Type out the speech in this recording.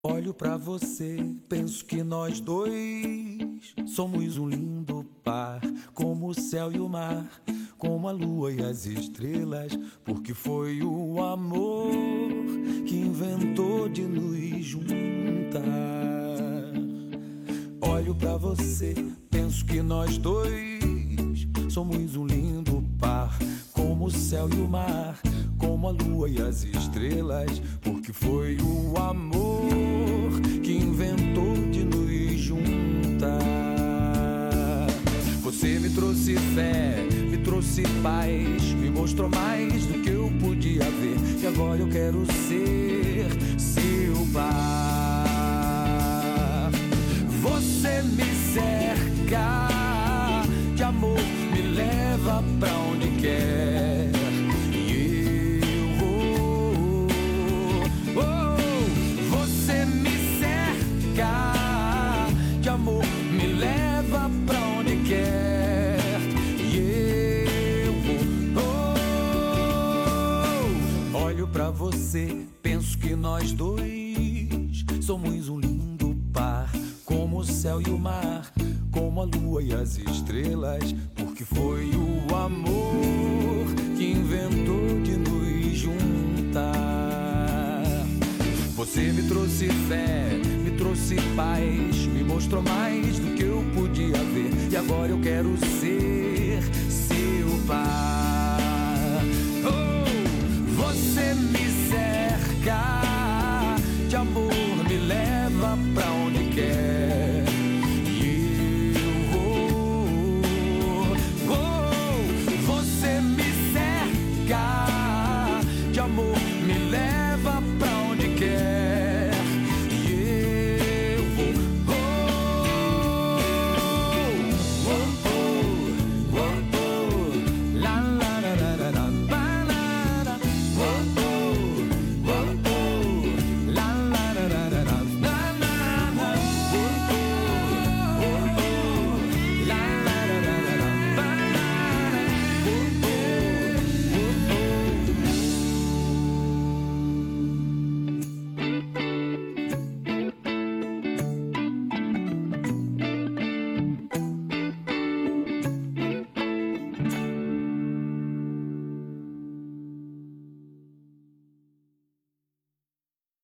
Olho pra você, penso que nós dois somos um lindo par, como o céu e o mar, como a lua e as estrelas, porque foi o amor que inventou de nos juntar. Olho pra você, penso que nós dois somos um lindo par, como o céu e o mar, como a lua e as estrelas, porque foi o amor que inventou de nos juntar. Você me trouxe fé, me trouxe paz, me mostrou mais do que eu podia ver, e agora eu quero ser seu par. Você me cerca de amor, me leva pra onde quer. Você me cerca de amor, me leva pra onde quer. E eu vou. Olho pra você, penso que nós dois somos um lindo par, como o céu e o mar, como a lua e as estrelas, porque foi o amor que inventou de nos juntar. Você me trouxe fé, me trouxe paz, me mostrou mais do que eu podia ver, e agora eu quero ser seu par. Oh, você me cerca de amor, me leva pra onde quer.